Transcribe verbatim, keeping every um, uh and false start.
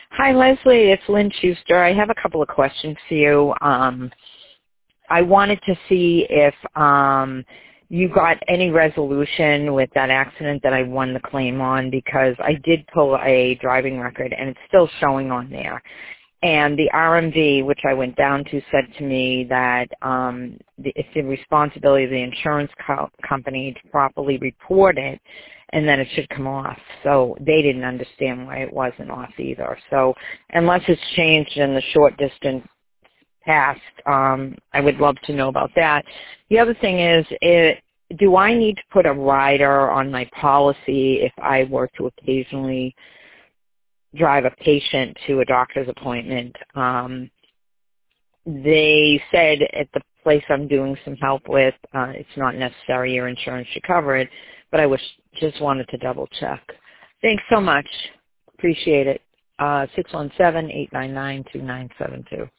Hi, Leslie. It's Lynn Schuster. I have a couple of questions for you. Um, I wanted to see if um, you got any resolution with that accident that I won the claim on, because I did pull a driving record and it's still showing on there. And the R M V, which I went down to, said to me that um, the, it's the responsibility of the insurance co- company to properly report it, and then it should come off. So they didn't understand why it wasn't off either. So unless it's changed in the short distance past, um, I would love to know about that. The other thing is, it, do I need to put a rider on my policy if I were to occasionally drive a patient to a doctor's appointment? Um, they said at the place I'm doing some help with, uh, it's not necessary, your insurance should cover it, but I wish, just wanted to double check. Thanks so much. Appreciate it. Uh, six one seven, eight nine nine, two nine seven two.